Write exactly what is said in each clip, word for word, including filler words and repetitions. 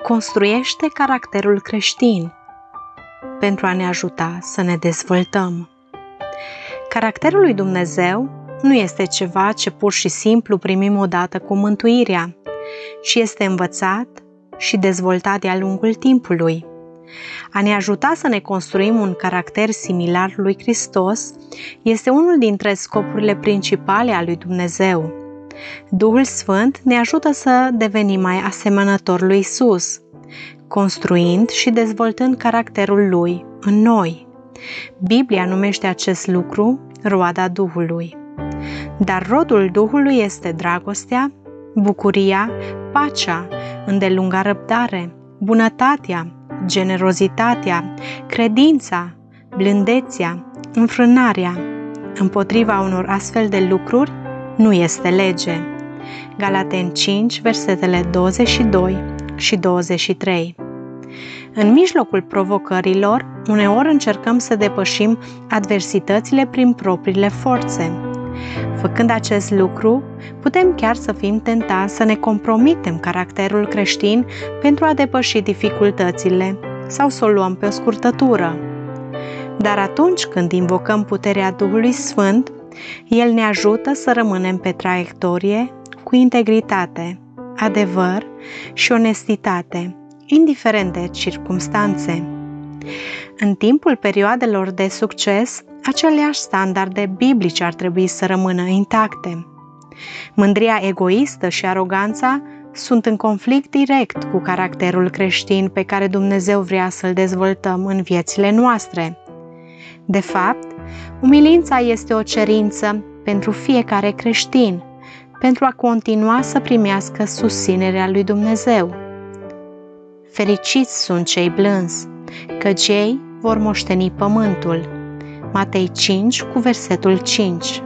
construiește caracterul creștin pentru a ne ajuta să ne dezvoltăm. Caracterul lui Dumnezeu nu este ceva ce pur și simplu primim odată cu mântuirea, ci este învățat și dezvoltat de-a lungul timpului. A ne ajuta să ne construim un caracter similar lui Hristos este unul dintre scopurile principale ale lui Dumnezeu. Duhul Sfânt ne ajută să devenim mai asemănători lui Isus, construind și dezvoltând caracterul Lui în noi. Biblia numește acest lucru roada Duhului. Dar rodul Duhului este dragostea, bucuria, pacea, îndelunga răbdare, bunătatea, generozitatea, credința, blândețea, înfrânarea. Împotriva unor astfel de lucruri nu este lege. Galateni cinci, versetele douăzeci și doi și douăzeci și trei. În mijlocul provocărilor, uneori încercăm să depășim adversitățile prin propriile forțe. Făcând acest lucru, putem chiar să fim tentați să ne compromitem caracterul creștin pentru a depăși dificultățile sau să o luăm pe o scurtătură. Dar atunci când invocăm puterea Duhului Sfânt, El ne ajută să rămânem pe traiectorie cu integritate, adevăr și onestitate, indiferent de circumstanțe. În timpul perioadelor de succes, aceleași standarde biblice ar trebui să rămână intacte. Mândria egoistă și aroganța sunt în conflict direct cu caracterul creștin pe care Dumnezeu vrea să-l dezvoltăm în viețile noastre. De fapt, umilința este o cerință pentru fiecare creștin, pentru a continua să primească susținerea lui Dumnezeu. Fericiți sunt cei blânzi, căci ei vor moșteni pământul. Matei cinci cu versetul cinci.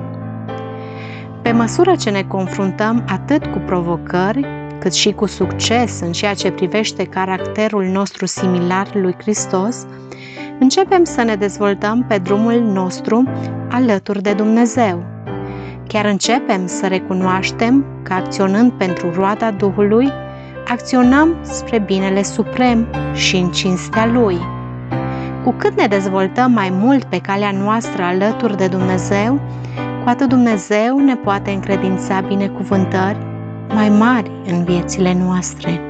Pe măsură ce ne confruntăm atât cu provocări, cât și cu succes în ceea ce privește caracterul nostru similar lui Hristos, începem să ne dezvoltăm pe drumul nostru alături de Dumnezeu. Chiar începem să recunoaștem că acționând pentru roada Duhului, acționăm spre binele suprem și în cinstea Lui. Cu cât ne dezvoltăm mai mult pe calea noastră alături de Dumnezeu, cu atât Dumnezeu ne poate încredința binecuvântări mai mari în viețile noastre.